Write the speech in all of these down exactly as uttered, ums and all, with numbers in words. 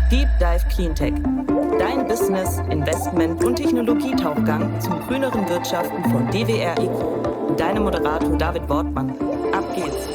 Deep Dive Cleantech. Dein Business, Investment und Technologietauchgang zum grüneren Wirtschaften von D W R eco. Und deinem Moderator David Wortmann. Ab geht's.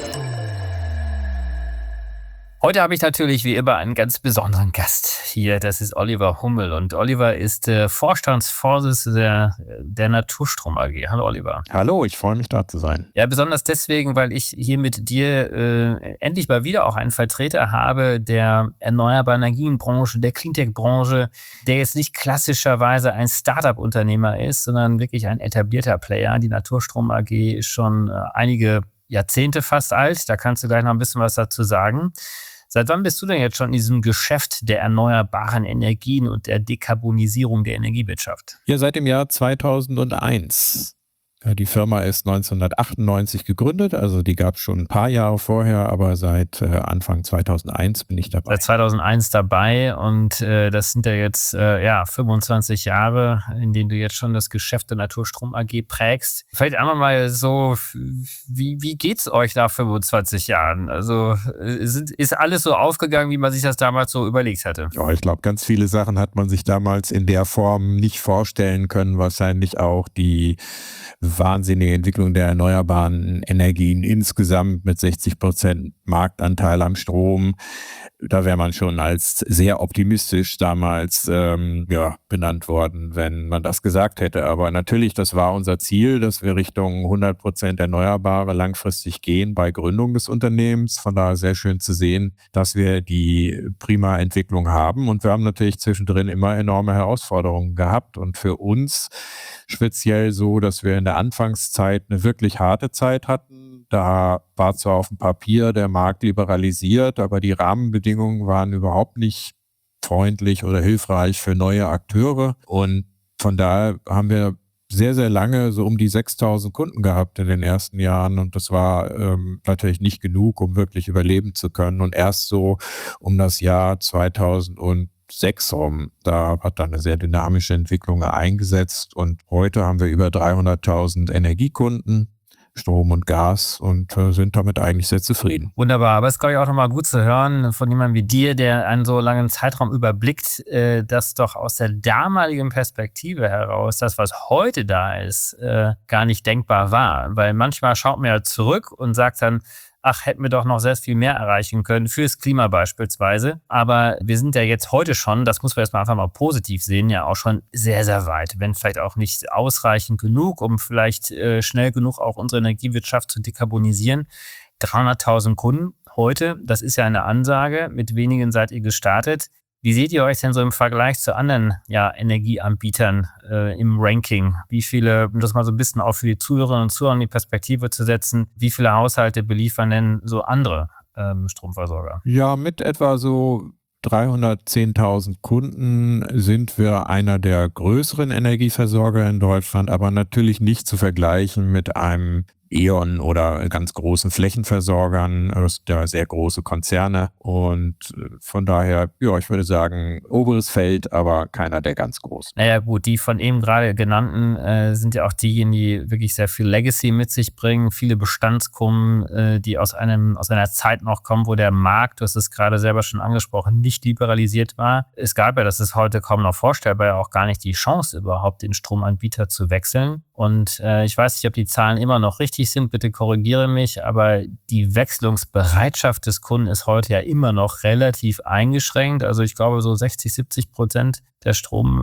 Heute habe ich natürlich wie immer einen ganz besonderen Gast hier. Das ist Oliver Hummel. Und Oliver ist äh, Vorstandsvorsitzender der Naturstrom A G. Hallo Oliver. Hallo, ich freue mich da zu sein. Ja, besonders deswegen, weil ich hier mit dir äh, endlich mal wieder auch einen Vertreter habe der erneuerbaren Energienbranche, der Cleantech-Branche, der jetzt nicht klassischerweise ein Startup-Unternehmer ist, sondern wirklich ein etablierter Player. Die Naturstrom A G ist schon äh, einige Jahrzehnte fast alt. Da kannst du gleich noch ein bisschen was dazu sagen. Seit wann bist du denn jetzt schon in diesem Geschäft der erneuerbaren Energien und der Dekarbonisierung der Energiewirtschaft? Ja, seit dem Jahr zweitausendeins. Ja, die Firma ist neunzehnhundertachtundneunzig gegründet, also die gab es schon ein paar Jahre vorher, aber seit äh, Anfang zweitausendeins bin ich dabei. Seit zweitausendeins dabei und äh, das sind ja jetzt äh, ja, fünfundzwanzig Jahre, in denen du jetzt schon das Geschäft der Naturstrom A G prägst. Vielleicht einmal mal so, wie, wie geht's euch nach fünfundzwanzig Jahren? Also sind, ist alles so aufgegangen, wie man sich das damals so überlegt hatte? Ja, ich glaube, ganz viele Sachen hat man sich damals in der Form nicht vorstellen können. Wahrscheinlich auch die wahnsinnige Entwicklung der erneuerbaren Energien insgesamt mit sechzig Prozent Marktanteil am Strom. Da wäre man schon als sehr optimistisch damals ähm, ja, benannt worden, wenn man das gesagt hätte. Aber natürlich, das war unser Ziel, dass wir Richtung hundert Prozent Erneuerbare langfristig gehen bei Gründung des Unternehmens. Von daher sehr schön zu sehen, dass wir die prima Entwicklung haben. Und wir haben natürlich zwischendrin immer enorme Herausforderungen gehabt. Und für uns speziell so, dass wir in der Anfangszeit eine wirklich harte Zeit hatten. Da war zwar auf dem Papier der Markt liberalisiert, aber die Rahmenbedingungen waren überhaupt nicht freundlich oder hilfreich für neue Akteure. Und von daher haben wir sehr, sehr lange so um die sechstausend Kunden gehabt in den ersten Jahren. Und das war ähm, natürlich nicht genug, um wirklich überleben zu können. Und erst so um das Jahr zweitausendsechs rum, da hat dann eine sehr dynamische Entwicklung eingesetzt. Und heute haben wir über dreihunderttausend Energiekunden, Strom und Gas, und äh, sind damit eigentlich sehr zufrieden. Wunderbar, aber es ist, glaube ich, auch nochmal gut zu hören von jemandem wie dir, der einen so langen Zeitraum überblickt, äh, dass doch aus der damaligen Perspektive heraus das, was heute da ist, äh, gar nicht denkbar war. Weil manchmal schaut man ja zurück und sagt dann, ach, hätten wir doch noch sehr viel mehr erreichen können, fürs Klima beispielsweise. Aber wir sind ja jetzt heute schon, das muss man jetzt mal einfach mal positiv sehen, ja auch schon sehr, sehr weit. Wenn vielleicht auch nicht ausreichend genug, um vielleicht äh, schnell genug auch unsere Energiewirtschaft zu dekarbonisieren. dreihunderttausend Kunden heute, das ist ja eine Ansage, mit wenigen seid ihr gestartet. Wie seht ihr euch denn so im Vergleich zu anderen ja, Energieanbietern äh, im Ranking? Wie viele, um das mal so ein bisschen auch für die Zuhörerinnen und Zuhörer in die Perspektive zu setzen, wie viele Haushalte beliefern denn so andere ähm, Stromversorger? Ja, mit etwa so dreihundertzehntausend Kunden sind wir einer der größeren Energieversorger in Deutschland, aber natürlich nicht zu vergleichen mit einem E.ON oder ganz großen Flächenversorgern, das sind ja sehr große Konzerne, und von daher, ja, ich würde sagen, oberes Feld, aber keiner der ganz großen. Naja gut, die von eben gerade genannten äh, sind ja auch diejenigen, die wirklich sehr viel Legacy mit sich bringen, viele Bestandskunden, äh, die aus einem aus einer Zeit noch kommen, wo der Markt, du hast es gerade selber schon angesprochen, nicht liberalisiert war. Es gab ja, das ist heute kaum noch vorstellbar, ja auch gar nicht die Chance überhaupt, den Stromanbieter zu wechseln. Und äh, ich weiß nicht, ob die Zahlen immer noch richtig sind, bitte korrigiere mich, aber die Wechselungsbereitschaft des Kunden ist heute ja immer noch relativ eingeschränkt. Also ich glaube, so sechzig, siebzig Prozent der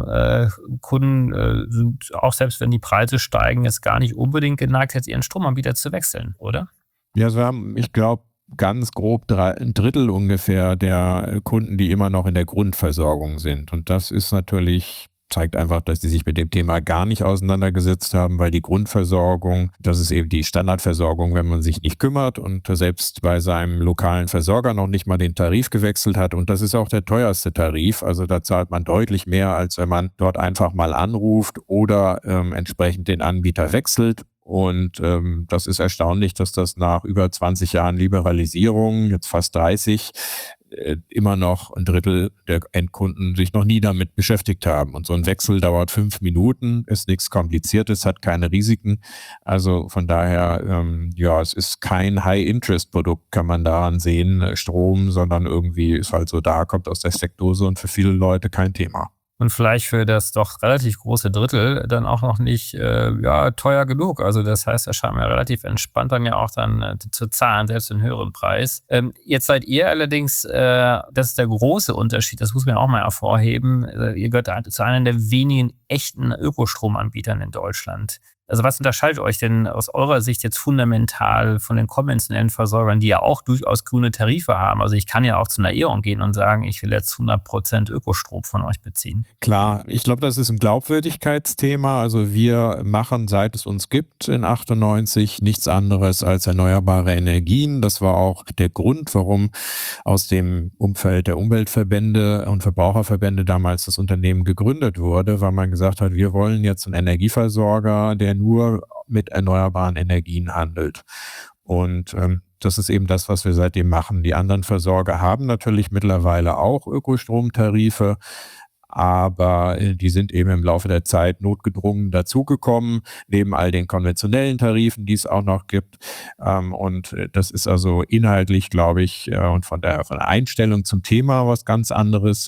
Stromkunden äh, sind, auch selbst wenn die Preise steigen, jetzt gar nicht unbedingt geneigt, jetzt ihren Stromanbieter zu wechseln, oder? Ja, also wir haben, ich glaube, ganz grob drei, ein Drittel ungefähr der Kunden, die immer noch in der Grundversorgung sind. Und das ist natürlich, zeigt einfach, dass die sich mit dem Thema gar nicht auseinandergesetzt haben, weil die Grundversorgung, das ist eben die Standardversorgung, wenn man sich nicht kümmert und selbst bei seinem lokalen Versorger noch nicht mal den Tarif gewechselt hat. Und das ist auch der teuerste Tarif. Also da zahlt man deutlich mehr, als wenn man dort einfach mal anruft oder ähm, entsprechend den Anbieter wechselt. Und ähm, das ist erstaunlich, dass das nach über zwanzig Jahren Liberalisierung, jetzt fast dreißig, äh, immer noch ein Drittel der Endkunden sich noch nie damit beschäftigt haben. Und so ein Wechsel dauert fünf Minuten, ist nichts Kompliziertes, hat keine Risiken. Also von daher, ähm, ja, es ist kein High-Interest-Produkt, kann man daran sehen, äh, Strom, sondern irgendwie ist halt so da, kommt aus der Steckdose und für viele Leute kein Thema. Und vielleicht für das doch relativ große Drittel dann auch noch nicht äh, ja, teuer genug. Also das heißt, da scheint mir relativ entspannt dann ja auch dann äh, zu zahlen, selbst den höheren Preis. Ähm, jetzt seid ihr allerdings, äh, das ist der große Unterschied, das muss man auch mal hervorheben, äh, ihr gehört zu einer der wenigen echten Ökostromanbietern in Deutschland. Also was unterscheidet euch denn aus eurer Sicht jetzt fundamental von den konventionellen Versorgern, die ja auch durchaus grüne Tarife haben? Also ich kann ja auch zu einer E.ON gehen und sagen, ich will jetzt hundert Prozent Ökostrom von euch beziehen. Klar, ich glaube, das ist ein Glaubwürdigkeitsthema. Also wir machen, seit es uns gibt, in achtundneunzig nichts anderes als erneuerbare Energien. Das war auch der Grund, warum aus dem Umfeld der Umweltverbände und Verbraucherverbände damals das Unternehmen gegründet wurde, weil man gesagt hat, wir wollen jetzt einen Energieversorger, der nur mit erneuerbaren Energien handelt. Und ähm, das ist eben das, was wir seitdem machen. Die anderen Versorger haben natürlich mittlerweile auch Ökostromtarife, aber äh, die sind eben im Laufe der Zeit notgedrungen dazugekommen, neben all den konventionellen Tarifen, die es auch noch gibt. Ähm, und äh, das ist also inhaltlich, glaube ich, äh, und von der, von der Einstellung zum Thema was ganz anderes.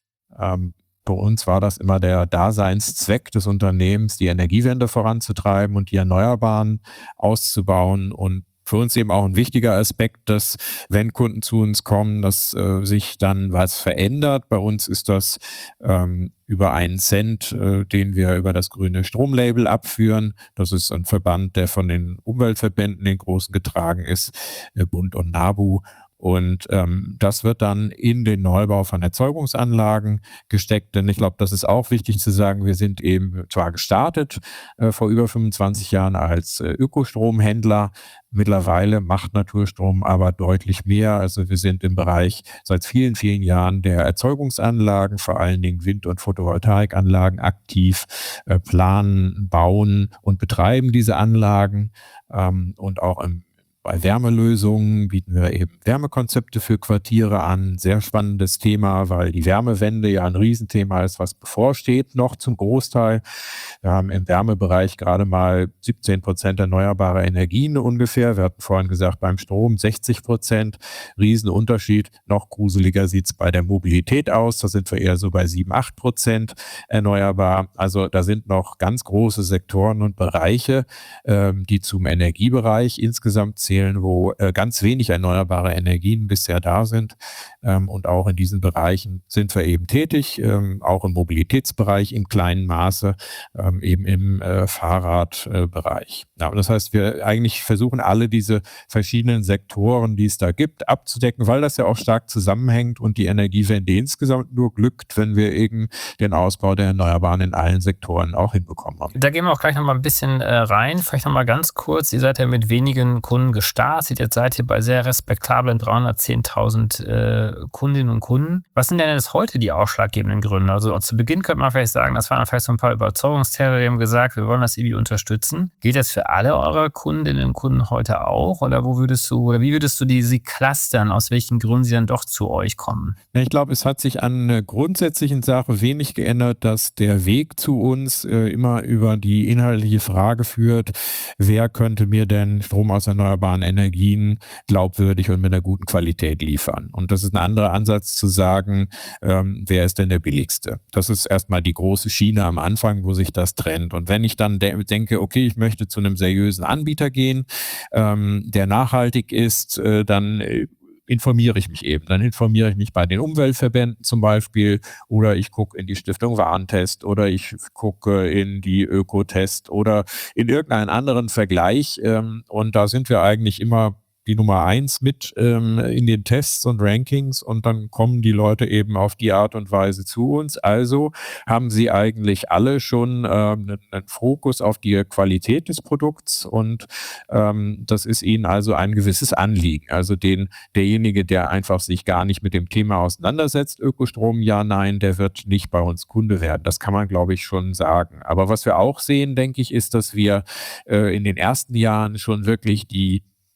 Ähm, Bei uns war das immer der Daseinszweck des Unternehmens, die Energiewende voranzutreiben und die Erneuerbaren auszubauen. Und für uns eben auch ein wichtiger Aspekt, dass wenn Kunden zu uns kommen, dass äh, sich dann was verändert. Bei uns ist das ähm, über einen Cent, äh, den wir über das grüne Stromlabel abführen. Das ist ein Verband, der von den Umweltverbänden, den großen, getragen ist, äh, Bund und NABU. Und ähm, das wird dann in den Neubau von Erzeugungsanlagen gesteckt, denn ich glaube, das ist auch wichtig zu sagen, wir sind eben zwar gestartet äh, vor über fünfundzwanzig Jahren als äh, Ökostromhändler, mittlerweile macht Naturstrom aber deutlich mehr. Also wir sind im Bereich seit vielen, vielen Jahren der Erzeugungsanlagen, vor allen Dingen Wind- und Photovoltaikanlagen aktiv, äh, planen, bauen und betreiben diese Anlagen ähm, und auch im Bei Wärmelösungen bieten wir eben Wärmekonzepte für Quartiere an. Sehr spannendes Thema, weil die Wärmewende ja ein Riesenthema ist, was bevorsteht noch zum Großteil. Wir haben im Wärmebereich gerade mal siebzehn Prozent erneuerbare Energien ungefähr. Wir hatten vorhin gesagt, beim Strom sechzig Prozent. Riesenunterschied. Noch gruseliger sieht es bei der Mobilität aus. Da sind wir eher so bei sieben, acht Prozent erneuerbar. Also da sind noch ganz große Sektoren und Bereiche, ähm, die zum Energiebereich insgesamt zählen, wo äh, ganz wenig erneuerbare Energien bisher da sind. Ähm, und auch in diesen Bereichen sind wir eben tätig, ähm, auch im Mobilitätsbereich im kleinen Maße, ähm, eben im äh, Fahrradbereich. Äh, ja, das heißt, wir eigentlich versuchen alle diese verschiedenen Sektoren, die es da gibt, abzudecken, weil das ja auch stark zusammenhängt und die Energiewende insgesamt nur glückt, wenn wir eben den Ausbau der Erneuerbaren in allen Sektoren auch hinbekommen haben. Da gehen wir auch gleich noch mal ein bisschen äh, rein. Vielleicht noch mal ganz kurz, ihr seid ja mit wenigen Kunden gestartet. Jetzt seid ihr bei sehr respektablen dreihundertzehntausend äh, Kundinnen und Kunden. Was sind denn jetzt heute die ausschlaggebenden Gründe? Also zu Beginn könnte man vielleicht sagen, das waren vielleicht so ein paar Überzeugungstäter, die haben gesagt, wir wollen das irgendwie unterstützen. Gilt das für alle eure Kundinnen und Kunden heute auch? Oder wo würdest du, oder wie würdest du die sie clustern, aus welchen Gründen sie dann doch zu euch kommen? Ja, ich glaube, es hat sich an einer grundsätzlichen Sache wenig geändert, dass der Weg zu uns äh, immer über die inhaltliche Frage führt, wer könnte mir denn Strom aus erneuerbaren Energien glaubwürdig und mit einer guten Qualität liefern. Und das ist ein anderer Ansatz zu sagen, ähm, wer ist denn der billigste? Das ist erstmal die große Schiene am Anfang, wo sich das trennt. Und wenn ich dann de- denke, okay, ich möchte zu einem seriösen Anbieter gehen, ähm, der nachhaltig ist, äh, dann äh, informiere ich mich eben. Dann informiere ich mich bei den Umweltverbänden zum Beispiel oder ich gucke in die Stiftung Warentest oder ich gucke in die Ökotest oder in irgendeinen anderen Vergleich. Ähm, und da sind wir eigentlich immer die Nummer eins mit ähm, in den Tests und Rankings und dann kommen die Leute eben auf die Art und Weise zu uns. Also haben sie eigentlich alle schon ähm, einen, einen Fokus auf die Qualität des Produkts und ähm, das ist ihnen also ein gewisses Anliegen. Also den, derjenige, der einfach sich gar nicht mit dem Thema auseinandersetzt, Ökostrom, ja, nein, der wird nicht bei uns Kunde werden. Das kann man, glaube ich, schon sagen. Aber was wir auch sehen, denke ich, ist, dass wir äh, in den ersten Jahren schon wirklich die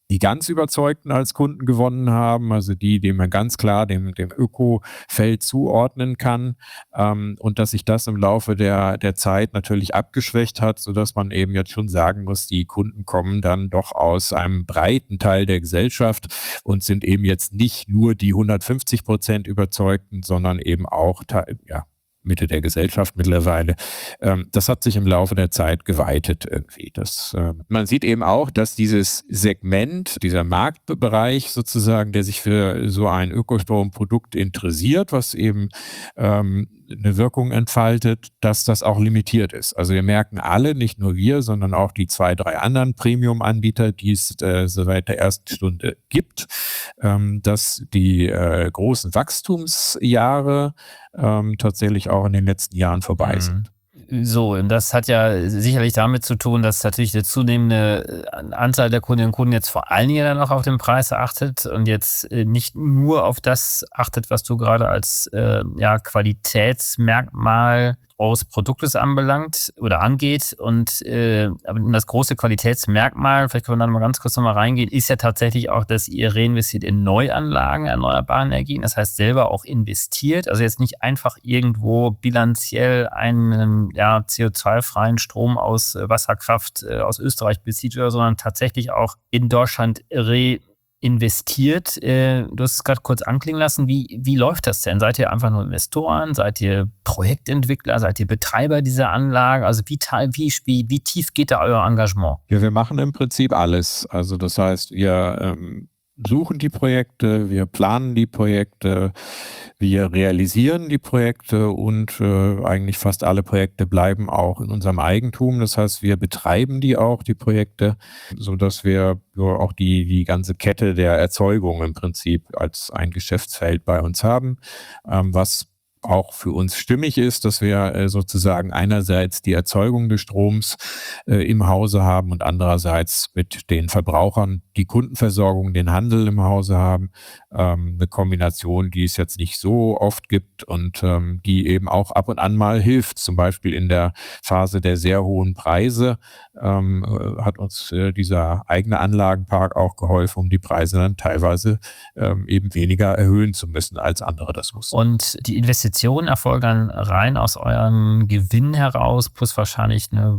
die ganz Überzeugten als Kunden gewonnen haben, also die, die man ganz klar dem, dem Öko-Feld zuordnen kann, ähm, und dass sich das im Laufe der, der Zeit natürlich abgeschwächt hat, sodass man eben jetzt schon sagen muss, die Kunden kommen dann doch aus einem breiten Teil der Gesellschaft und sind eben jetzt nicht nur die hundertfünfzig Prozent Überzeugten, sondern eben auch ja, Mitte der Gesellschaft mittlerweile. Ähm, das hat sich im Laufe der Zeit geweitet irgendwie. Das, äh, man sieht eben auch, dass dieses Segment, dieser Marktbereich sozusagen, der sich für so ein Ökostromprodukt interessiert, was eben ähm, eine Wirkung entfaltet, dass das auch limitiert ist. Also wir merken alle, nicht nur wir, sondern auch die zwei, drei anderen Premium-Anbieter, die es äh, seit der ersten Stunde gibt, ähm, dass die äh, großen Wachstumsjahre ähm, tatsächlich auch in den letzten Jahren vorbei sind. So, und das hat ja sicherlich damit zu tun, dass natürlich der zunehmende Anteil der Kundinnen und Kunden jetzt vor allen Dingen dann auch auf den Preis achtet und jetzt nicht nur auf das achtet, was du gerade als äh, ja, Qualitätsmerkmal eures Produktes anbelangt oder angeht. Und äh, das große Qualitätsmerkmal, vielleicht können wir da mal ganz kurz nochmal reingehen, ist ja tatsächlich auch, dass ihr reinvestiert in Neuanlagen erneuerbaren Energien. Das heißt, selber auch investiert. Also jetzt nicht einfach irgendwo bilanziell einen ja, C O zwei freien Strom aus Wasserkraft äh, aus Österreich bezieht, oder, sondern tatsächlich auch in Deutschland re investiert. Du hast es gerade kurz anklingen lassen. Wie, wie läuft das denn? Seid ihr einfach nur Investoren? Seid ihr Projektentwickler? Seid ihr Betreiber dieser Anlage? Also wie, wie, wie, wie tief geht da euer Engagement? Ja, wir machen im Prinzip alles. Also das heißt, wir ähm, suchen die Projekte, wir planen die Projekte, wir realisieren die Projekte und äh, eigentlich fast alle Projekte bleiben auch in unserem Eigentum. Das heißt, wir betreiben die auch, die Projekte, sodass wir so auch die, die ganze Kette der Erzeugung im Prinzip als ein Geschäftsfeld bei uns haben, ähm, was auch für uns stimmig ist, dass wir äh, sozusagen einerseits die Erzeugung des Stroms äh, im Hause haben und andererseits mit den Verbrauchern die Kundenversorgung, den Handel im Hause haben. Ähm, eine Kombination, die es jetzt nicht so oft gibt und ähm, die eben auch ab und an mal hilft. Zum Beispiel in der Phase der sehr hohen Preise ähm, äh, hat uns äh, dieser eigene Anlagenpark auch geholfen, um die Preise dann teilweise ähm, eben weniger erhöhen zu müssen, als andere das mussten. Und die Investitionen erfolgen dann rein aus eurem Gewinn heraus, plus wahrscheinlich eine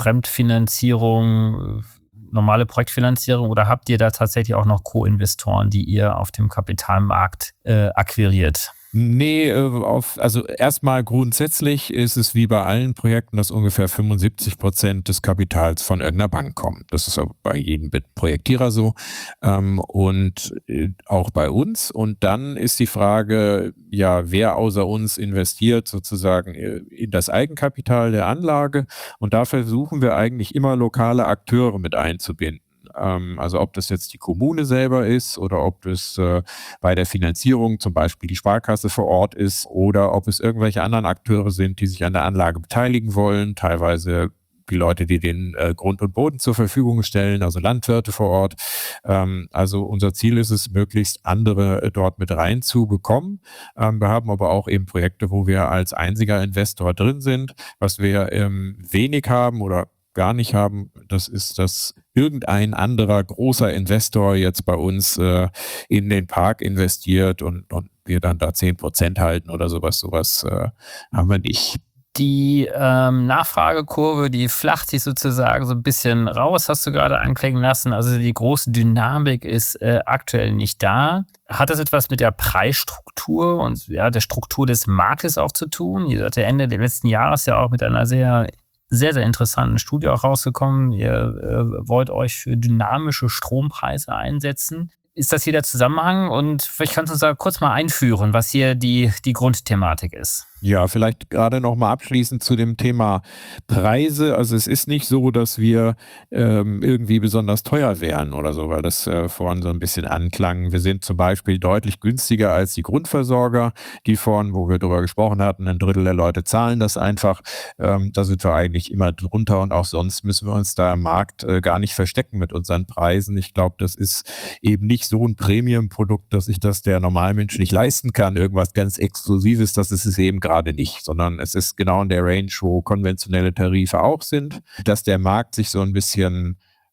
Fremdfinanzierung, normale Projektfinanzierung, oder habt ihr da tatsächlich auch noch Co-Investoren, die ihr auf dem Kapitalmarkt äh, akquiriert? Nee, auf, also erstmal grundsätzlich ist es wie bei allen Projekten, dass ungefähr fünfundsiebzig Prozent des Kapitals von irgendeiner Bank kommt. Das ist auch bei jedem Projektierer so ähm, und äh, auch bei uns. Und dann ist die Frage, ja, wer außer uns investiert sozusagen in das Eigenkapital der Anlage. Und da versuchen wir eigentlich immer lokale Akteure mit einzubinden. Also ob das jetzt die Kommune selber ist oder ob das äh, bei der Finanzierung zum Beispiel die Sparkasse vor Ort ist oder ob es irgendwelche anderen Akteure sind, die sich an der Anlage beteiligen wollen, teilweise die Leute, die den äh, Grund und Boden zur Verfügung stellen, also Landwirte vor Ort. Ähm, also unser Ziel ist es, möglichst andere äh, dort mit reinzubekommen. Ähm, wir haben aber auch eben Projekte, wo wir als einziger Investor drin sind. Was wir ähm, wenig haben oder gar nicht haben, das ist, dass irgendein anderer großer Investor jetzt bei uns äh, in den Park investiert und, und wir dann da zehn Prozent halten oder sowas. Sowas äh, haben wir nicht. Die ähm, Nachfragekurve, die flacht sich sozusagen so ein bisschen raus, hast du gerade anklingen lassen. Also die große Dynamik ist äh, aktuell nicht da. Hat das etwas mit der Preisstruktur und ja, der Struktur des Marktes auch zu tun? Ihr seid ja Ende des letzten Jahres ja auch mit einer sehr sehr, sehr interessanten Studie auch rausgekommen. Ihr äh, wollt euch für dynamische Strompreise einsetzen. Ist das hier der Zusammenhang? Und vielleicht kannst du uns da kurz mal einführen, was hier die, die Grundthematik ist. Ja, vielleicht gerade noch mal abschließend zu dem Thema Preise. Also es ist nicht so, dass wir ähm, irgendwie besonders teuer wären oder so, weil das äh, vorhin so ein bisschen anklang. Wir sind zum Beispiel deutlich günstiger als die Grundversorger, die vorhin, wo wir drüber gesprochen hatten, ein Drittel der Leute zahlen das einfach. Ähm, da sind wir eigentlich immer drunter und auch sonst müssen wir uns da im Markt äh, gar nicht verstecken mit unseren Preisen. Ich glaube, das ist eben nicht so ein Premium-Produkt, dass sich das der Normalmensch nicht leisten kann. Irgendwas ganz Exklusives, das ist es eben gerade gerade nicht, sondern es ist genau in der Range, wo konventionelle Tarife auch sind, dass der Markt sich so ein bisschen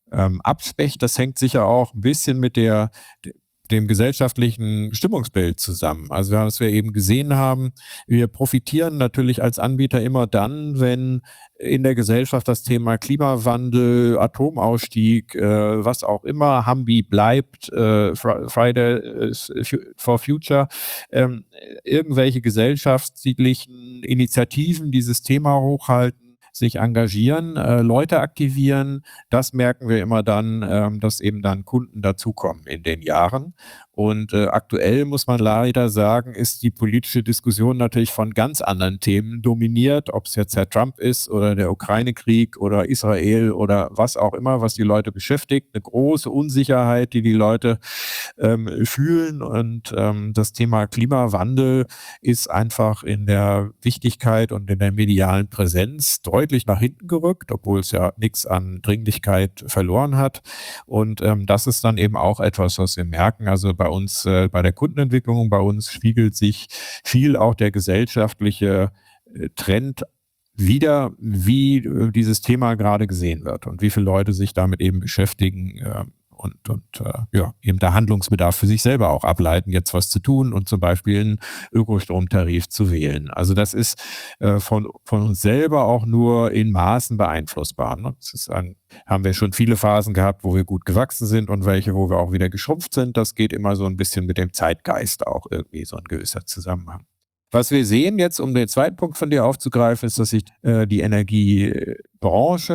ähm, abschwächt. Das hängt sicher auch ein bisschen mit der dem gesellschaftlichen Stimmungsbild zusammen. Also was wir eben gesehen haben, wir profitieren natürlich als Anbieter immer dann, wenn in der Gesellschaft das Thema Klimawandel, Atomausstieg, äh, was auch immer, Hambi bleibt, äh, Friday for Future, ähm, irgendwelche gesellschaftlichen Initiativen dieses Thema hochhalten, sich engagieren, äh, Leute aktivieren. Das merken wir immer dann, ähm, dass eben dann Kunden dazukommen in den Jahren. Und äh, aktuell muss man leider sagen, ist die politische Diskussion natürlich von ganz anderen Themen dominiert, ob es jetzt Herr Trump ist oder der Ukraine-Krieg oder Israel oder was auch immer, was die Leute beschäftigt. Eine große Unsicherheit, die die Leute ähm, fühlen. Und ähm, das Thema Klimawandel ist einfach in der Wichtigkeit und in der medialen Präsenz deutlich nach hinten gerückt, obwohl es ja nichts an Dringlichkeit verloren hat. Und ähm, das ist dann eben auch etwas, was wir merken. Also bei uns, äh, bei der Kundenentwicklung, bei uns spiegelt sich viel auch der gesellschaftliche äh, Trend wider, wie äh, dieses Thema gerade gesehen wird und wie viele Leute sich damit eben beschäftigen äh, und, und äh, ja, eben der Handlungsbedarf für sich selber auch ableiten, jetzt was zu tun und zum Beispiel einen Ökostromtarif zu wählen. Also das ist äh, von, von uns selber auch nur in Maßen beeinflussbar. Ne? Das ist ein, haben wir schon viele Phasen gehabt, wo wir gut gewachsen sind und welche, wo wir auch wieder geschrumpft sind. Das geht immer so ein bisschen mit dem Zeitgeist auch irgendwie so ein gewisser Zusammenhang. Was wir sehen jetzt, um den zweiten Punkt von dir aufzugreifen, ist, dass sich äh, die Energiebranche,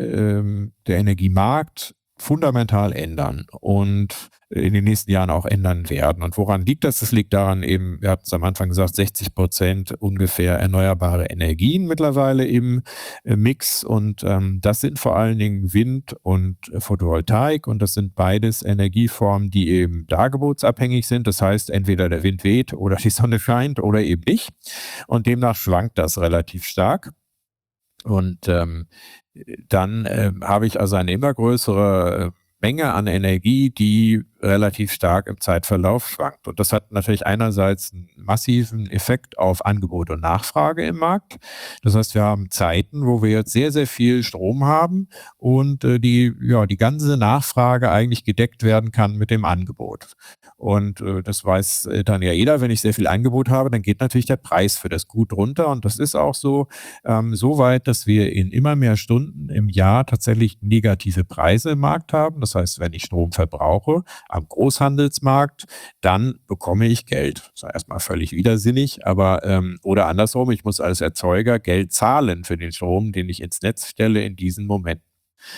äh, der Energiemarkt fundamental ändern und in den nächsten Jahren auch ändern werden. Und woran liegt das? Das liegt daran eben, wir hatten es am Anfang gesagt, sechzig Prozent ungefähr erneuerbare Energien mittlerweile im Mix. Und ähm, das sind vor allen Dingen Wind und Photovoltaik. Und das sind beides Energieformen, die eben dargebotsabhängig sind. Das heißt, entweder der Wind weht oder die Sonne scheint oder eben nicht. Und demnach schwankt das relativ stark. Und ähm, dann äh, habe ich also eine immer größere Menge an Energie, die relativ stark im Zeitverlauf schwankt. Und das hat natürlich einerseits einen massiven Effekt auf Angebot und Nachfrage im Markt. Das heißt, wir haben Zeiten, wo wir jetzt sehr, sehr viel Strom haben und äh, die, ja, die ganze Nachfrage eigentlich gedeckt werden kann mit dem Angebot. Und äh, das weiß äh, dann ja jeder, wenn ich sehr viel Angebot habe, dann geht natürlich der Preis für das Gut runter. Und das ist auch so, ähm, so weit, dass wir in immer mehr Stunden im Jahr tatsächlich negative Preise im Markt haben. Das heißt, wenn ich Strom verbrauche am Großhandelsmarkt, dann bekomme ich Geld. Das ist erstmal völlig widersinnig, aber ähm, oder andersrum, ich muss als Erzeuger Geld zahlen für den Strom, den ich ins Netz stelle in diesen Momenten.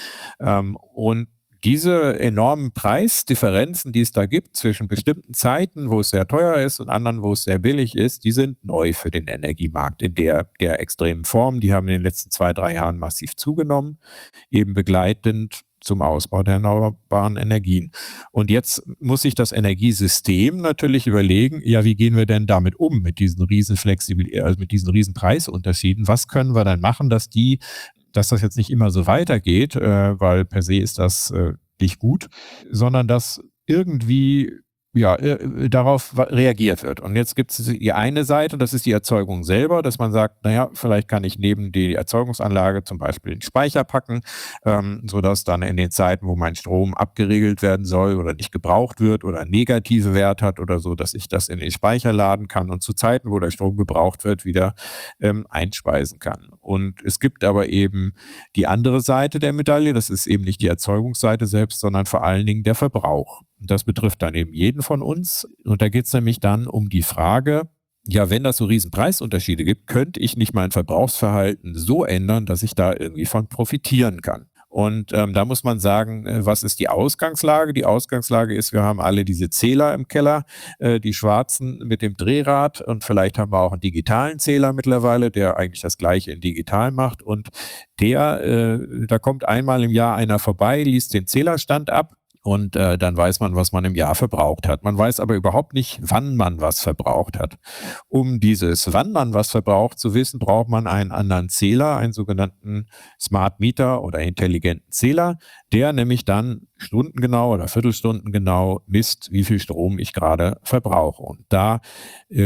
Ähm, und diese enormen Preisdifferenzen, die es da gibt zwischen bestimmten Zeiten, wo es sehr teuer ist und anderen, wo es sehr billig ist, die sind neu für den Energiemarkt in der, der extremen Form. Die haben in den letzten zwei, drei Jahren massiv zugenommen, eben begleitend zum Ausbau der erneuerbaren Energien. Und jetzt muss sich das Energiesystem natürlich überlegen, ja, wie gehen wir denn damit um, mit diesen riesen Flexibil- also mit diesen riesen Preisunterschieden? Was können wir dann machen, dass die dass das jetzt nicht immer so weitergeht, äh, weil per se ist das äh, nicht gut, sondern dass irgendwie ja, äh, darauf reagiert wird. Und jetzt gibt es die eine Seite, das ist die Erzeugung selber, dass man sagt, naja, vielleicht kann ich neben die Erzeugungsanlage zum Beispiel den Speicher packen, ähm, sodass dann in den Zeiten, wo mein Strom abgeregelt werden soll oder nicht gebraucht wird oder einen negativen Wert hat oder so, dass ich das in den Speicher laden kann und zu Zeiten, wo der Strom gebraucht wird, wieder ähm, einspeisen kann. Und es gibt aber eben die andere Seite der Medaille, das ist eben nicht die Erzeugungsseite selbst, sondern vor allen Dingen der Verbrauch. Und das betrifft dann eben jeden von uns. Und da geht es nämlich dann um die Frage, ja, wenn das so riesen Preisunterschiede gibt, könnte ich nicht mein Verbrauchsverhalten so ändern, dass ich da irgendwie von profitieren kann. Und ähm, da muss man sagen, äh, was ist die Ausgangslage? Die Ausgangslage ist, wir haben alle diese Zähler im Keller, äh, die schwarzen mit dem Drehrad und vielleicht haben wir auch einen digitalen Zähler mittlerweile, der eigentlich das Gleiche in digital macht. Und der, äh, da kommt einmal im Jahr einer vorbei, liest den Zählerstand ab. Und äh, dann weiß man, was man im Jahr verbraucht hat. Man weiß aber überhaupt nicht, wann man was verbraucht hat. Um dieses, wann man was verbraucht zu wissen, braucht man einen anderen Zähler, einen sogenannten Smart Meter oder intelligenten Zähler, der nämlich dann stundengenau oder viertelstundengenau misst, wie viel Strom ich gerade verbrauche. Und da äh,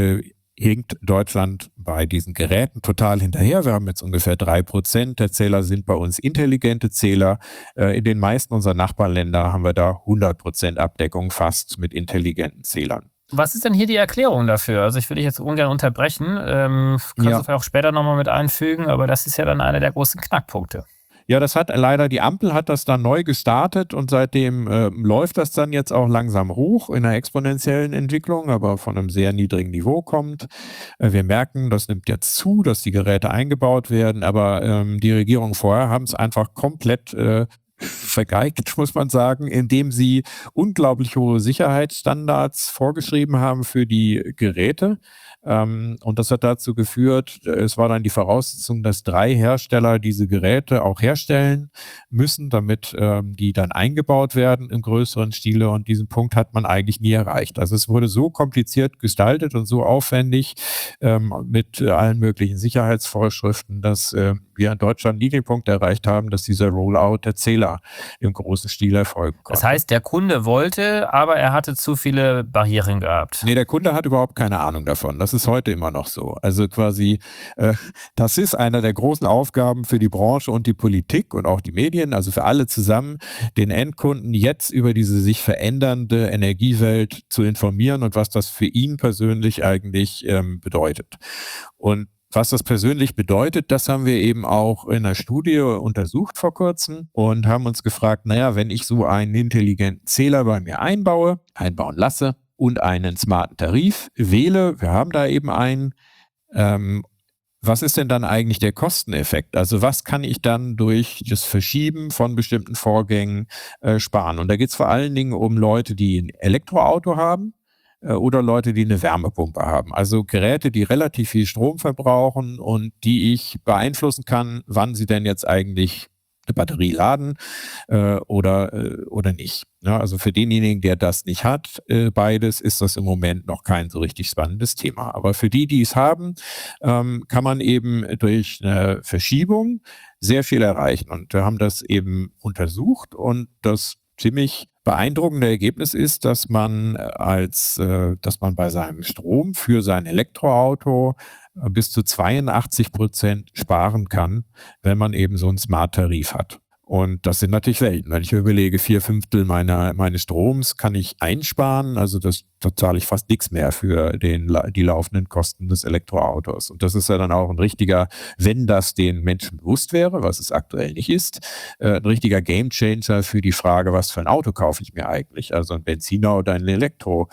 hinkt Deutschland bei diesen Geräten total hinterher. Wir haben jetzt ungefähr drei Prozent der Zähler sind bei uns intelligente Zähler. Äh, in den meisten unserer Nachbarländer haben wir da hundert Prozent Abdeckung fast mit intelligenten Zählern. Was ist denn hier die Erklärung dafür? Also ich will dich jetzt ungern unterbrechen. Ähm, kannst Ja. du vielleicht auch später nochmal mit einfügen, aber das ist ja dann einer der großen Knackpunkte. Ja, das hat leider, die Ampel hat das dann neu gestartet und seitdem äh, läuft das dann jetzt auch langsam hoch in einer exponentiellen Entwicklung, aber von einem sehr niedrigen Niveau kommt. Äh, wir merken, das nimmt jetzt zu, dass die Geräte eingebaut werden, aber ähm, die Regierungen vorher haben es einfach komplett äh, vergeigt, muss man sagen, indem sie unglaublich hohe Sicherheitsstandards vorgeschrieben haben für die Geräte. Ähm, und das hat dazu geführt, es war dann die Voraussetzung, dass drei Hersteller diese Geräte auch herstellen müssen, damit ähm, die dann eingebaut werden im größeren Stile. Und diesen Punkt hat man eigentlich nie erreicht. Also es wurde so kompliziert gestaltet und so aufwendig ähm, mit äh, allen möglichen Sicherheitsvorschriften, dass äh, wir in Deutschland nie den Punkt erreicht haben, dass dieser Rollout der Zähler im großen Stil erfolgen konnte. Das heißt, der Kunde wollte, aber er hatte zu viele Barrieren gehabt. Nee, der Kunde hat überhaupt keine Ahnung davon. Das ist heute immer noch so. Also quasi, äh, das ist einer der großen Aufgaben für die Branche und die Politik und auch die Medien, also für alle zusammen, den Endkunden jetzt über diese sich verändernde Energiewelt zu informieren und was das für ihn persönlich eigentlich ähm, bedeutet. Und was das persönlich bedeutet, das haben wir eben auch in einer Studie untersucht vor kurzem und haben uns gefragt, naja, wenn ich so einen intelligenten Zähler bei mir einbaue, einbauen lasse und einen smarten Tarif wähle, wir haben da eben einen, ähm, was ist denn dann eigentlich der Kosteneffekt? Also was kann ich dann durch das Verschieben von bestimmten Vorgängen äh, sparen? Und da geht es vor allen Dingen um Leute, die ein Elektroauto haben, oder Leute, die eine Wärmepumpe haben. Also Geräte, die relativ viel Strom verbrauchen und die ich beeinflussen kann, wann sie denn jetzt eigentlich eine Batterie laden äh, oder, äh, oder nicht. Ja, also für denjenigen, der das nicht hat, äh, beides, ist das im Moment noch kein so richtig spannendes Thema. Aber für die, die es haben, ähm, kann man eben durch eine Verschiebung sehr viel erreichen. Und wir haben das eben untersucht und das ziemlich beeindruckende Ergebnis ist, dass man als, äh, dass man bei seinem Strom für sein Elektroauto äh, bis zu zweiundachtzig Prozent sparen kann, wenn man eben so einen Smart-Tarif hat. Und das sind natürlich Welten. Wenn ich überlege, vier Fünftel meiner, meines Stroms kann ich einsparen, also das, da zahle ich fast nichts mehr für den, die laufenden Kosten des Elektroautos. Und das ist ja dann auch ein richtiger, wenn das den Menschen bewusst wäre, was es aktuell nicht ist, äh, ein richtiger Gamechanger für die Frage, was für ein Auto kaufe ich mir eigentlich? Also ein Benziner oder ein Elektroauto.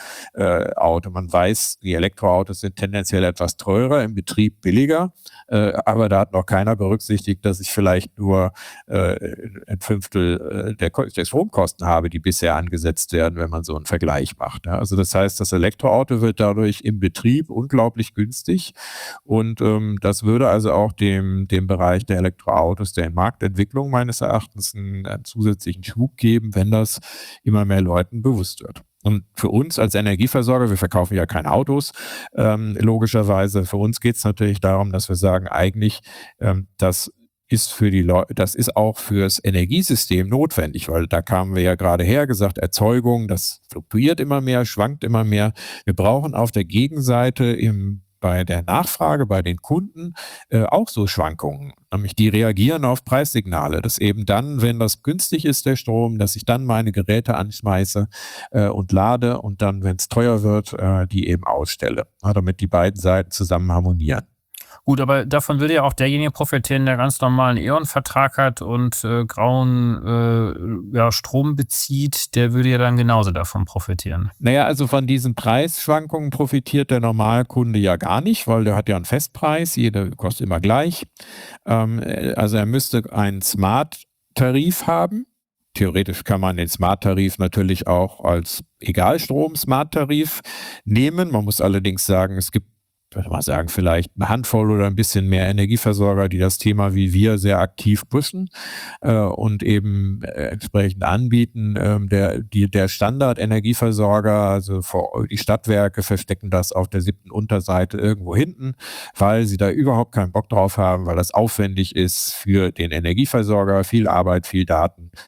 Äh, Man weiß, die Elektroautos sind tendenziell etwas teurer, im Betrieb billiger, äh, aber da hat noch keiner berücksichtigt, dass ich vielleicht nur äh, ein Fünftel der, der Stromkosten habe, die bisher angesetzt werden, wenn man so einen Vergleich macht. Ja. Also das heißt, das Elektroauto wird dadurch im Betrieb unglaublich günstig und ähm, das würde also auch dem, dem Bereich der Elektroautos, der Marktentwicklung meines Erachtens einen, einen zusätzlichen Schub geben, wenn das immer mehr Leuten bewusst wird. Und für uns als Energieversorger, wir verkaufen ja keine Autos, ähm, logischerweise, für uns geht es natürlich darum, dass wir sagen, eigentlich, ähm, dass ist für die Leute, das ist auch fürs Energiesystem notwendig, weil da kamen wir ja gerade her, gesagt, Erzeugung, das fluktuiert immer mehr, schwankt immer mehr. Wir brauchen auf der Gegenseite im, bei der Nachfrage, bei den Kunden äh, auch so Schwankungen. Nämlich die reagieren auf Preissignale, dass eben dann, wenn das günstig ist, der Strom, dass ich dann meine Geräte anschmeiße äh, und lade und dann, wenn es teuer wird, äh, die eben ausstelle, ja, damit die beiden Seiten zusammen harmonieren. Gut, aber davon würde ja auch derjenige profitieren, der ganz normalen E.ON-Vertrag hat und äh, grauen äh, ja, Strom bezieht, der würde ja dann genauso davon profitieren. Naja, also von diesen Preisschwankungen profitiert der Normalkunde ja gar nicht, weil der hat ja einen Festpreis, jeder kostet immer gleich. Ähm, also er müsste einen Smart-Tarif haben. Theoretisch kann man den Smart-Tarif natürlich auch als Egalstrom-Smart-Tarif nehmen. Man muss allerdings sagen, es gibt, ich würde mal sagen, vielleicht eine Handvoll oder ein bisschen mehr Energieversorger, die das Thema wie wir sehr aktiv pushen äh, und eben äh, entsprechend anbieten. Ähm, der, die, der Standard-Energieversorger, also vor, die Stadtwerke verstecken das auf der siebten Unterseite irgendwo hinten, weil sie da überhaupt keinen Bock drauf haben, weil das aufwendig ist für den Energieversorger, viel Arbeit, viel Daten.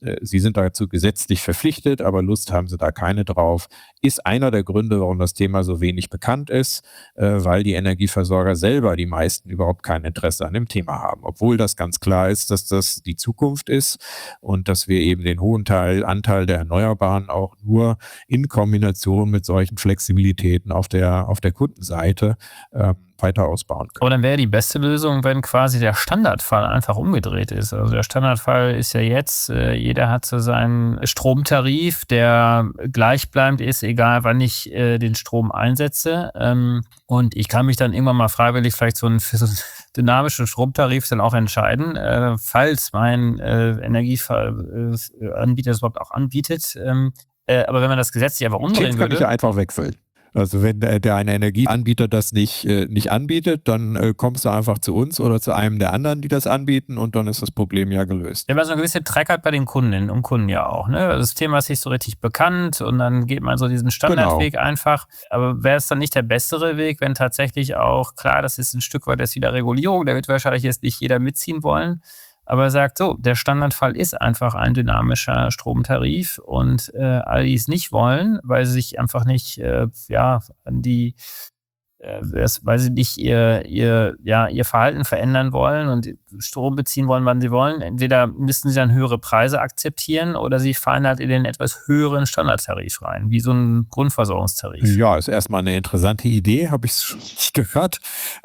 äh, sie sind dazu gesetzlich verpflichtet, aber Lust haben sie da keine drauf, ist einer der Gründe, warum das Thema so wenig bekannt ist, äh, weil die Energieversorger selber, die meisten, überhaupt kein Interesse an dem Thema haben. Obwohl das ganz klar ist, dass das die Zukunft ist und dass wir eben den hohen Teil, Anteil der Erneuerbaren auch nur in Kombination mit solchen Flexibilitäten auf der, auf der Kundenseite äh, weiter ausbauen können. Aber dann wäre die beste Lösung, wenn quasi der Standardfall einfach umgedreht ist. Also der Standardfall ist ja jetzt, äh, jeder hat so seinen Stromtarif, der gleichbleibend ist, egal wann ich äh, den Strom einsetze. Ähm, und ich kann mich dann irgendwann mal freiwillig vielleicht so einen, für so einen dynamischen Stromtarif dann auch entscheiden, äh, falls mein äh, Energieanbieter das überhaupt auch anbietet. Ähm, äh, aber wenn man das gesetzlich einfach umdrehen Jetzt kann würde... ich ja einfach wegfüllen. Also wenn der, der eine Energieanbieter das nicht, äh, nicht anbietet, dann äh, kommst du einfach zu uns oder zu einem der anderen, die das anbieten, und dann ist das Problem ja gelöst. Ja, weil so eine gewisse Trägheit bei den Kundinnen und Kunden ja auch. Ne? Das Thema ist nicht so richtig bekannt und dann geht man so diesen Standardweg Genau. einfach. Aber wäre es dann nicht der bessere Weg, wenn tatsächlich auch, klar, das ist ein Stück weit jetzt wieder Regulierung, da wird wahrscheinlich jetzt nicht jeder mitziehen wollen, aber er sagt so, der Standardfall ist einfach ein dynamischer Stromtarif und äh, all die es nicht wollen, weil sie sich einfach nicht äh, ja, an die, äh, weil sie nicht ihr, ihr, ja, ihr Verhalten verändern wollen und Strom beziehen wollen, wann sie wollen. Entweder müssen sie dann höhere Preise akzeptieren oder sie fallen halt in den etwas höheren Standardtarif rein, wie so ein Grundversorgungstarif. Ja, ist erstmal eine interessante Idee, habe ich schon nicht gehört.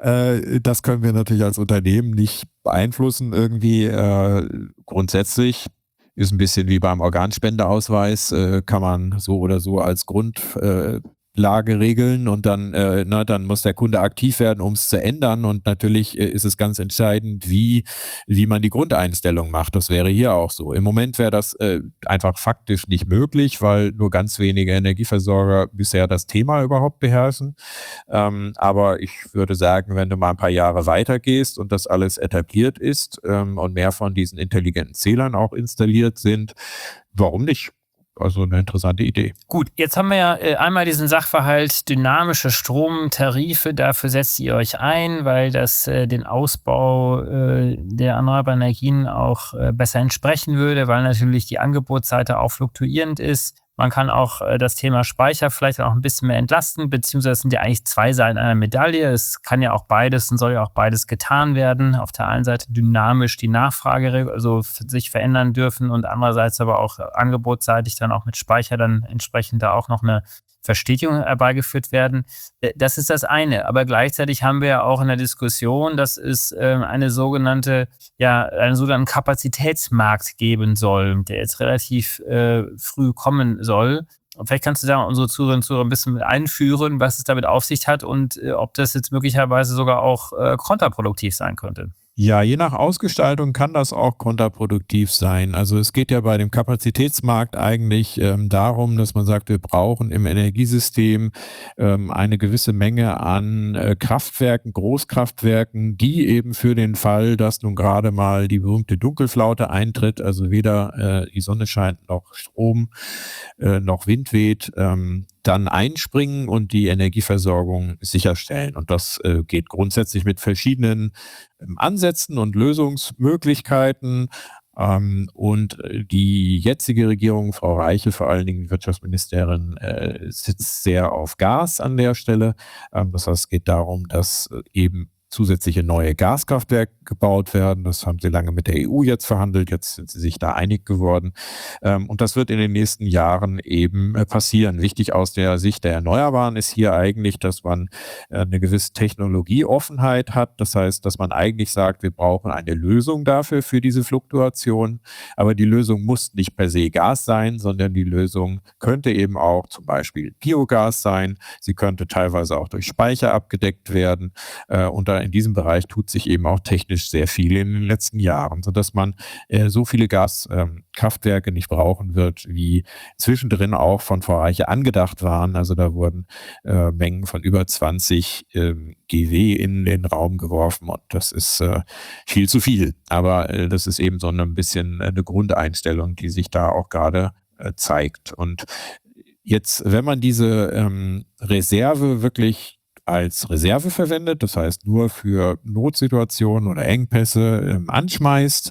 Äh, das können wir natürlich als Unternehmen nicht beeinflussen irgendwie. Äh, grundsätzlich ist ein bisschen wie beim Organspendeausweis, äh, kann man so oder so als Grund äh, Lage regeln und dann, äh, na, dann muss der Kunde aktiv werden, um es zu ändern. Und natürlich äh, ist es ganz entscheidend, wie, wie man die Grundeinstellung macht. Das wäre hier auch so. Im Moment wäre das äh, einfach faktisch nicht möglich, weil nur ganz wenige Energieversorger bisher das Thema überhaupt beherrschen. Ähm, aber ich würde sagen, wenn du mal ein paar Jahre weitergehst und das alles etabliert ist ähm, und mehr von diesen intelligenten Zählern auch installiert sind, warum nicht? Also eine interessante Idee. Gut, jetzt haben wir ja äh, einmal diesen Sachverhalt dynamische Stromtarife. Dafür setzt ihr euch ein, weil das äh, den Ausbau äh, der erneuerbaren Energien auch äh, besser entsprechen würde, weil natürlich die Angebotsseite auch fluktuierend ist. Man kann auch äh, das Thema Speicher vielleicht auch ein bisschen mehr entlasten, beziehungsweise es sind ja eigentlich zwei Seiten einer Medaille. Es kann ja auch beides und soll ja auch beides getan werden. Auf der einen Seite dynamisch die Nachfrage also sich verändern dürfen und andererseits aber auch angebotsseitig dann auch mit Speicher dann entsprechend da auch noch eine Verstetigung herbeigeführt werden. Das ist das eine. Aber gleichzeitig haben wir ja auch in der Diskussion, dass es äh, eine sogenannte, ja, einen sogenannten Kapazitätsmarkt geben soll, der jetzt relativ äh, früh kommen soll. Und vielleicht kannst du da unsere Zuhörerinnen und Zuhörer ein bisschen mit einführen, was es damit auf sich hat und äh, ob das jetzt möglicherweise sogar auch äh, kontraproduktiv sein könnte. Ja, je nach Ausgestaltung kann das auch kontraproduktiv sein. Also es geht ja bei dem Kapazitätsmarkt eigentlich ähm, darum, dass man sagt, wir brauchen im Energiesystem ähm, eine gewisse Menge an äh, Kraftwerken, Großkraftwerken, die eben für den Fall, dass nun gerade mal die berühmte Dunkelflaute eintritt, also weder äh, die Sonne scheint noch Strom, äh, noch Wind weht, ähm, dann einspringen und die Energieversorgung sicherstellen. Und das äh, geht grundsätzlich mit verschiedenen ähm, Ansätzen und Lösungsmöglichkeiten. Ähm, und die jetzige Regierung, Frau Reichel, vor allen Dingen die Wirtschaftsministerin, äh, sitzt sehr auf Gas an der Stelle. Ähm, das heißt, es geht darum, dass äh, eben zusätzliche neue Gaskraftwerke gebaut werden. Das haben sie lange mit der E U jetzt verhandelt. Jetzt sind sie sich da einig geworden. Ähm, und das wird in den nächsten Jahren eben äh, passieren. Wichtig aus der Sicht der Erneuerbaren ist hier eigentlich, dass man äh, eine gewisse Technologieoffenheit hat. Das heißt, dass man eigentlich sagt, wir brauchen eine Lösung dafür, für diese Fluktuation. Aber die Lösung muss nicht per se Gas sein, sondern die Lösung könnte eben auch zum Beispiel Biogas sein. Sie könnte teilweise auch durch Speicher abgedeckt werden. Äh, und da in diesem Bereich tut sich eben auch technisch sehr viel in den letzten Jahren, sodass man äh, so viele Gaskraftwerke ähm, nicht brauchen wird, wie zwischendrin auch von Frau Reiche angedacht waren. Also da wurden äh, Mengen von über zwanzig äh, Gigawatt in den Raum geworfen und das ist äh, viel zu viel. Aber äh, das ist eben so ein bisschen eine Grundeinstellung, die sich da auch gerade äh, zeigt. Und jetzt, wenn man diese ähm, Reserve wirklich als Reserve verwendet, das heißt nur für Notsituationen oder Engpässe ähm, anschmeißt,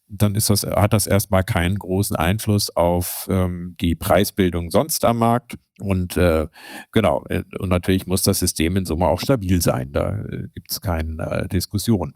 dann ist das, hat das erstmal keinen großen Einfluss auf ähm, die Preisbildung sonst am Markt. Und äh, genau, äh, und natürlich muss das System in Summe auch stabil sein. Da äh, gibt es keine äh, Diskussion.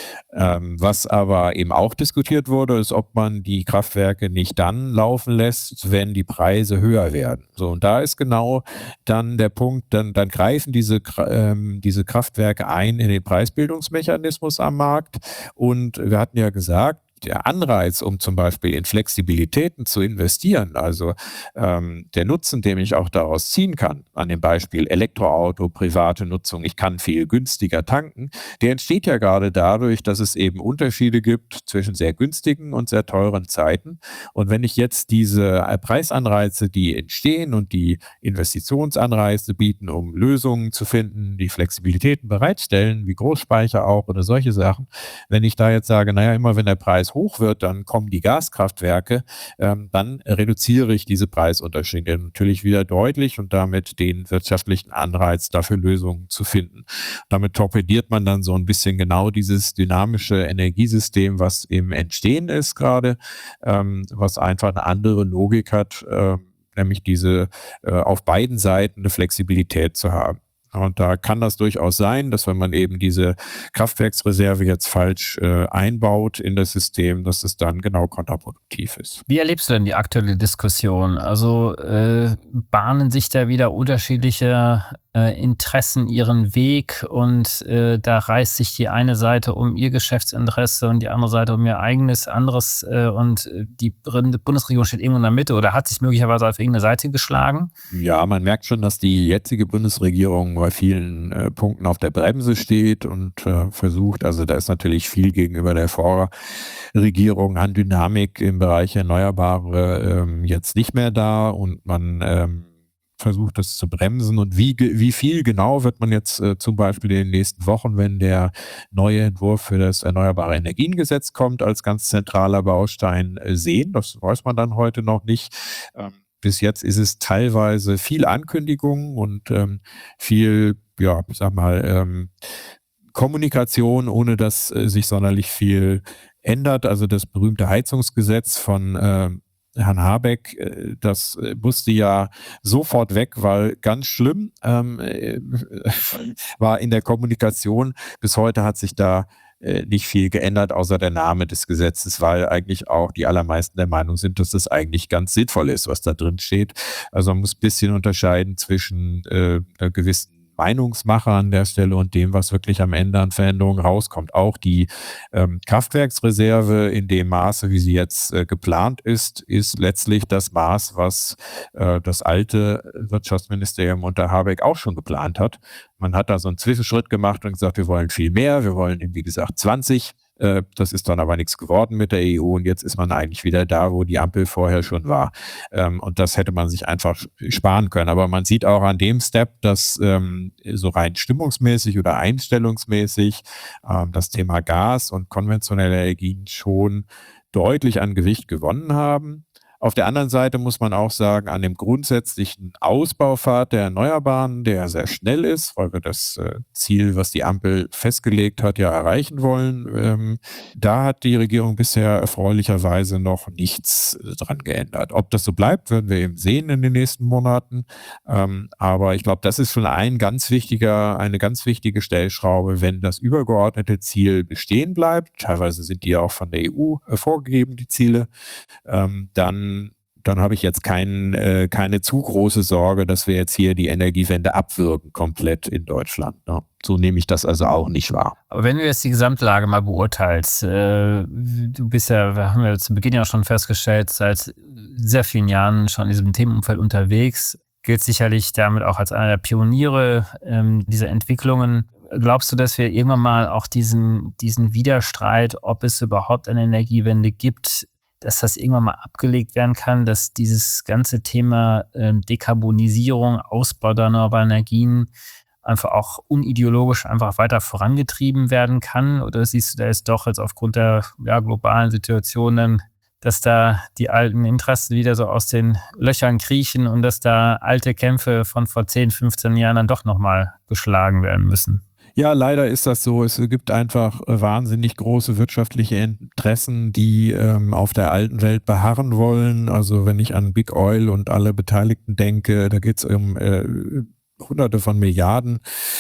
Ähm, was aber eben auch diskutiert wurde, ist, ob man die Kraftwerke nicht dann laufen lässt, wenn die Preise höher werden. So, und da ist genau dann der Punkt, dann, dann greifen diese, ähm, diese Kraftwerke ein in den Preisbildungsmechanismus am Markt. Und wir hatten ja gesagt, der Anreiz, um zum Beispiel in Flexibilitäten zu investieren, also ähm, der Nutzen, den ich auch daraus ziehen kann, an dem Beispiel Elektroauto, private Nutzung, ich kann viel günstiger tanken, der entsteht ja gerade dadurch, dass es eben Unterschiede gibt zwischen sehr günstigen und sehr teuren Zeiten. Und wenn ich jetzt diese Preisanreize, die entstehen und die Investitionsanreize bieten, um Lösungen zu finden, die Flexibilitäten bereitstellen, wie Großspeicher auch oder solche Sachen, wenn ich da jetzt sage, naja, immer wenn der Preis hoch wird, dann kommen die Gaskraftwerke, ähm, dann reduziere ich diese Preisunterschiede natürlich wieder deutlich und damit den wirtschaftlichen Anreiz dafür Lösungen zu finden. Damit torpediert man dann so ein bisschen genau dieses dynamische Energiesystem, was im Entstehen ist gerade, ähm, was einfach eine andere Logik hat, äh, nämlich diese äh, auf beiden Seiten eine Flexibilität zu haben. Und da kann das durchaus sein, dass wenn man eben diese Kraftwerksreserve jetzt falsch äh, einbaut in das System, dass es dann genau kontraproduktiv ist. Wie erlebst du denn die aktuelle Diskussion? Also äh, bahnen sich da wieder unterschiedliche äh, Interessen ihren Weg und äh, da reißt sich die eine Seite um ihr Geschäftsinteresse und die andere Seite um ihr eigenes anderes äh, und die Bundesregierung steht irgendwo in der Mitte oder hat sich möglicherweise auf irgendeine Seite geschlagen? Ja, man merkt schon, dass die jetzige Bundesregierung bei vielen äh, Punkten auf der Bremse steht und äh, versucht, also da ist natürlich viel gegenüber der Vorregierung an Dynamik im Bereich Erneuerbare ähm, jetzt nicht mehr da und man ähm, versucht, das zu bremsen. Und wie, wie viel genau wird man jetzt äh, zum Beispiel in den nächsten Wochen, wenn der neue Entwurf für das Erneuerbare Energiengesetz kommt, als ganz zentraler Baustein äh, sehen. Das weiß man dann heute noch nicht. Ähm, bis jetzt ist es teilweise viel Ankündigung und ähm, viel, ja, ich sag mal, ähm, Kommunikation, ohne dass äh, sich sonderlich viel ändert. Also das berühmte Heizungsgesetz von äh, Herrn Habeck, das musste ja sofort weg, weil ganz schlimm ähm, äh, war in der Kommunikation. Bis heute hat sich da äh, nicht viel geändert, außer der Name des Gesetzes, weil eigentlich auch die allermeisten der Meinung sind, dass das eigentlich ganz sinnvoll ist, was da drin steht. Also man muss ein bisschen unterscheiden zwischen äh, einer gewissen Meinungsmacher an der Stelle und dem, was wirklich am Ende an Veränderungen rauskommt. Auch die ähm, Kraftwerksreserve in dem Maße, wie sie jetzt äh, geplant ist, ist letztlich das Maß, was äh, das alte Wirtschaftsministerium unter Habeck auch schon geplant hat. Man hat da so einen Zwischenschritt gemacht und gesagt, wir wollen viel mehr, wir wollen, wie gesagt, zwanzig. Das ist dann aber nichts geworden mit der E U und jetzt ist man eigentlich wieder da, wo die Ampel vorher schon war. Und das hätte man sich einfach sparen können. Aber man sieht auch an dem Step, dass so rein stimmungsmäßig oder einstellungsmäßig das Thema Gas und konventionelle Energien schon deutlich an Gewicht gewonnen haben. Auf der anderen Seite muss man auch sagen, an dem grundsätzlichen Ausbaupfad der Erneuerbaren, der sehr schnell ist, weil wir das äh, Ziel, was die Ampel festgelegt hat, ja erreichen wollen, ähm, da hat die Regierung bisher erfreulicherweise noch nichts äh, dran geändert. Ob das so bleibt, werden wir eben sehen in den nächsten Monaten. Ähm, aber ich glaube, das ist schon ein ganz wichtiger, eine ganz wichtige Stellschraube, wenn das übergeordnete Ziel bestehen bleibt. Teilweise sind die ja auch von der E U äh, vorgegeben, die Ziele. Ähm, dann dann habe ich jetzt kein, äh, keine zu große Sorge, dass wir jetzt hier die Energiewende abwürgen komplett in Deutschland. Ne? So nehme ich das also auch nicht wahr. Aber wenn du jetzt die Gesamtlage mal beurteilst, äh, du bist ja, wir haben ja zu Beginn ja schon festgestellt, seit sehr vielen Jahren schon in diesem Themenumfeld unterwegs, gilt sicherlich damit auch als einer der Pioniere ähm, dieser Entwicklungen. Glaubst du, dass wir irgendwann mal auch diesen, diesen Widerstreit, ob es überhaupt eine Energiewende gibt, dass das irgendwann mal abgelegt werden kann, dass dieses ganze Thema ähm, Dekarbonisierung, Ausbau der erneuerbaren Energien einfach auch unideologisch einfach weiter vorangetrieben werden kann? Oder siehst du da jetzt doch jetzt aufgrund der ja, globalen Situation dann, dass da die alten Interessen wieder so aus den Löchern kriechen und dass da alte Kämpfe von vor zehn, fünfzehn Jahren dann doch nochmal geschlagen werden müssen? Ja, leider ist das so. Es gibt einfach äh, wahnsinnig große wirtschaftliche Interessen, die ähm, auf der alten Welt beharren wollen. Also wenn ich an Big Oil und alle Beteiligten denke, da geht es um äh, Hunderte von Milliarden,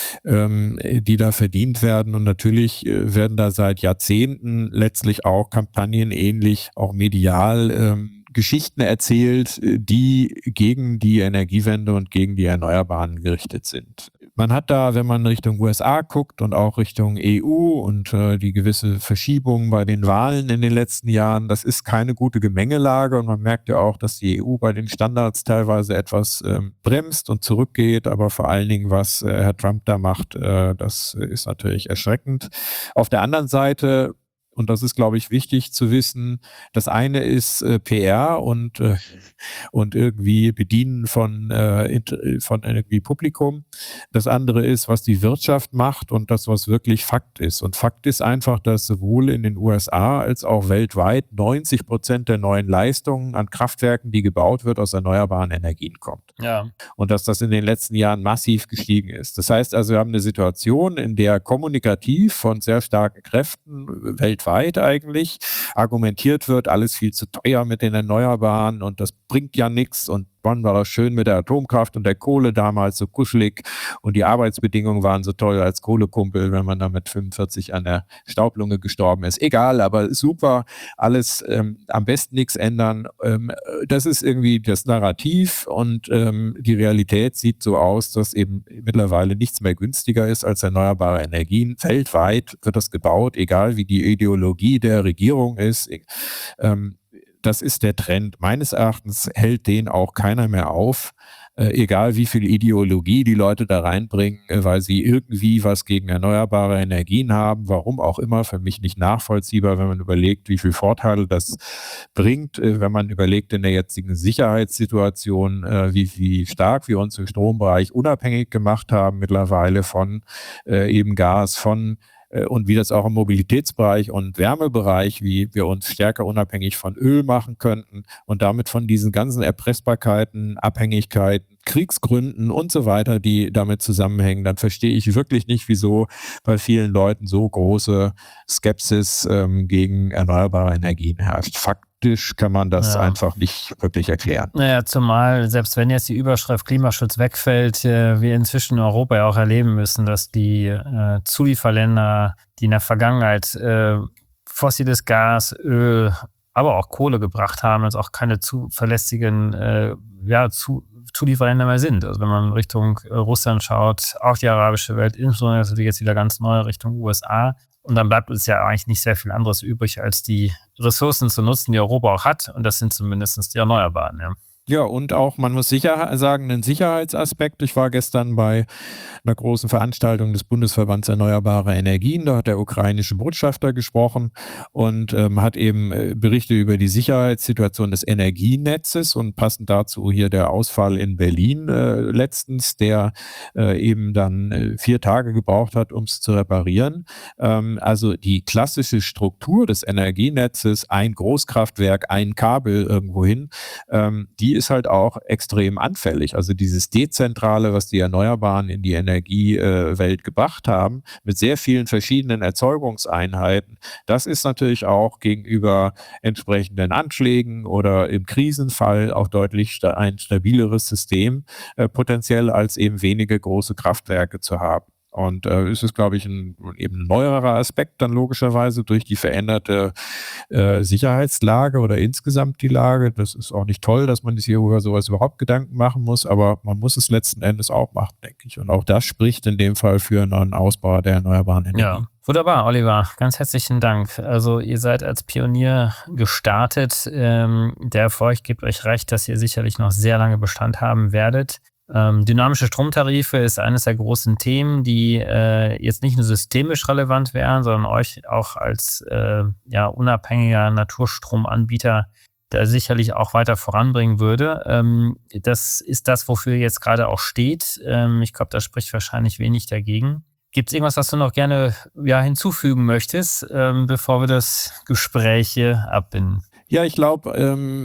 ähm, die da verdient werden. Und natürlich äh, werden da seit Jahrzehnten letztlich auch Kampagnen ähnlich, auch medial, ähm, Geschichten erzählt, äh, die gegen die Energiewende und gegen die Erneuerbaren gerichtet sind. Man hat da, wenn man Richtung U S A guckt und auch Richtung E U und äh, die gewisse Verschiebung bei den Wahlen in den letzten Jahren, das ist keine gute Gemengelage und man merkt ja auch, dass die E U bei den Standards teilweise etwas ähm, bremst und zurückgeht, aber vor allen Dingen, was äh, Herr Trump da macht, äh, das ist natürlich erschreckend. Auf der anderen Seite, und das ist, glaube ich, wichtig zu wissen, das eine ist äh, P R und, äh, und irgendwie Bedienen von, äh, von irgendwie Publikum. Das andere ist, was die Wirtschaft macht und das, was wirklich Fakt ist. Und Fakt ist einfach, dass sowohl in den U S A als auch weltweit neunzig Prozent der neuen Leistungen an Kraftwerken, die gebaut wird, aus erneuerbaren Energien kommt. Ja. Und dass das in den letzten Jahren massiv gestiegen ist. Das heißt also, wir haben eine Situation, in der kommunikativ von sehr starken Kräften weltweit eigentlich argumentiert wird, alles viel zu teuer mit den Erneuerbaren und das bringt ja nichts und wann war das schön mit der Atomkraft und der Kohle damals so kuschelig und die Arbeitsbedingungen waren so toll als Kohlekumpel, wenn man da mit fünfundvierzig an der Staublunge gestorben ist. Egal, aber super, alles ähm, am besten nichts ändern. Ähm, das ist irgendwie das Narrativ und ähm, die Realität sieht so aus, dass eben mittlerweile nichts mehr günstiger ist als erneuerbare Energien. Weltweit wird das gebaut, egal wie die Ideologie der Regierung ist. Ähm, Das ist der Trend. Meines Erachtens hält den auch keiner mehr auf, äh, egal wie viel Ideologie die Leute da reinbringen, äh, weil sie irgendwie was gegen erneuerbare Energien haben. Warum auch immer, für mich nicht nachvollziehbar, wenn man überlegt, wie viele Vorteile das bringt, äh, wenn man überlegt in der jetzigen Sicherheitssituation, äh, wie, wie stark wir uns im Strombereich unabhängig gemacht haben mittlerweile von äh, eben Gas, von und wie das auch im Mobilitätsbereich und Wärmebereich, wie wir uns stärker unabhängig von Öl machen könnten und damit von diesen ganzen Erpressbarkeiten, Abhängigkeiten, Kriegsgründen und so weiter, die damit zusammenhängen, dann verstehe ich wirklich nicht, wieso bei vielen Leuten so große Skepsis ähm, gegen erneuerbare Energien herrscht. Faktisch kann man das Ja. einfach nicht wirklich erklären. Naja, zumal, selbst wenn jetzt die Überschrift Klimaschutz wegfällt, äh, wir inzwischen in Europa ja auch erleben müssen, dass die äh, Zulieferländer, die in der Vergangenheit äh, fossiles Gas, Öl, aber auch Kohle gebracht haben, jetzt auch keine zuverlässigen äh, ja, zu, Zulieferländer mehr sind. Also wenn man Richtung äh, Russland schaut, auch die arabische Welt, insbesondere natürlich jetzt wieder ganz neu Richtung U S A. Und dann bleibt uns ja eigentlich nicht sehr viel anderes übrig, als die Ressourcen zu nutzen, die Europa auch hat. Und das sind zumindest die Erneuerbaren. Ja. Ja, und auch, man muss sicher sagen, einen Sicherheitsaspekt. Ich war gestern bei einer großen Veranstaltung des Bundesverbands Erneuerbare Energien. Da hat der ukrainische Botschafter gesprochen und ähm, hat eben äh, Berichte über die Sicherheitssituation des Energienetzes und passend dazu hier der Ausfall in Berlin äh, letztens, der äh, eben dann äh, vier Tage gebraucht hat, um es zu reparieren. Ähm, also die klassische Struktur des Energienetzes, ein Großkraftwerk, ein Kabel irgendwo hin, ähm, die ist halt auch extrem anfällig. Also dieses Dezentrale, was die Erneuerbaren in die Energiewelt gebracht haben, mit sehr vielen verschiedenen Erzeugungseinheiten, das ist natürlich auch gegenüber entsprechenden Anschlägen oder im Krisenfall auch deutlich sta- ein stabileres System äh, potenziell als eben wenige große Kraftwerke zu haben. Und äh, es ist, glaube ich, ein eben ein neuerer Aspekt dann logischerweise durch die veränderte äh, Sicherheitslage oder insgesamt die Lage. Das ist auch nicht toll, dass man sich hier über sowas überhaupt Gedanken machen muss, aber man muss es letzten Endes auch machen, denke ich. Und auch das spricht in dem Fall für einen Ausbau der erneuerbaren Energie. Ja, wunderbar, Oliver. Ganz herzlichen Dank. Also ihr seid als Pionier gestartet. Ähm, der Erfolg gibt euch recht, dass ihr sicherlich noch sehr lange Bestand haben werdet. Ähm, dynamische Stromtarife ist eines der großen Themen, die äh, jetzt nicht nur systemisch relevant wären, sondern euch auch als äh, ja, unabhängiger Naturstromanbieter da sicherlich auch weiter voranbringen würde. Ähm, das ist das, wofür ihr jetzt gerade auch steht. Ähm, ich glaube, da spricht wahrscheinlich wenig dagegen. Gibt es irgendwas, was du noch gerne ja, hinzufügen möchtest, ähm, bevor wir das Gespräch hier abbinden? Ja, ich glaube, ähm,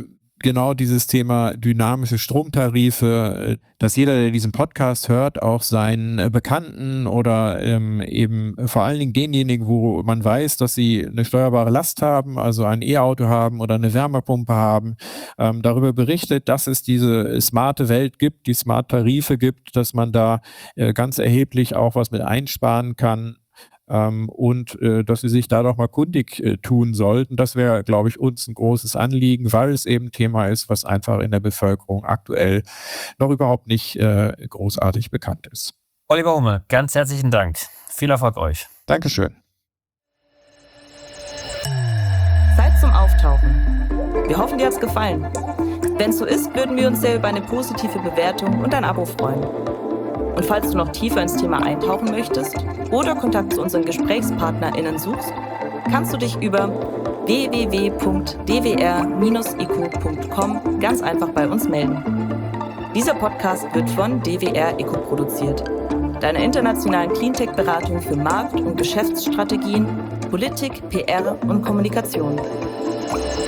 genau dieses Thema dynamische Stromtarife, dass jeder, der diesen Podcast hört, auch seinen Bekannten oder ähm, eben vor allen Dingen denjenigen, wo man weiß, dass sie eine steuerbare Last haben, also ein E-Auto haben oder eine Wärmepumpe haben, ähm, darüber berichtet, dass es diese smarte Welt gibt, die smart Tarife gibt, dass man da äh, ganz erheblich auch was mit einsparen kann. Ähm, und äh, dass sie sich da doch mal kundig äh, tun sollten. Das wäre, glaube ich, uns ein großes Anliegen, weil es eben ein Thema ist, was einfach in der Bevölkerung aktuell noch überhaupt nicht äh, großartig bekannt ist. Oliver Hummel, ganz herzlichen Dank. Viel Erfolg euch. Dankeschön. Zeit zum Auftauchen. Wir hoffen, dir hat's gefallen. Wenn es so ist, würden wir uns sehr über eine positive Bewertung und ein Abo freuen. Und falls du noch tiefer ins Thema eintauchen möchtest oder Kontakt zu unseren GesprächspartnerInnen suchst, kannst du dich über w w w punkt d w r Bindestrich e c o punkt com ganz einfach bei uns melden. Dieser Podcast wird von D W R E C O produziert, deiner internationalen Cleantech-Beratung für Markt- und Geschäftsstrategien, Politik, P R und Kommunikation.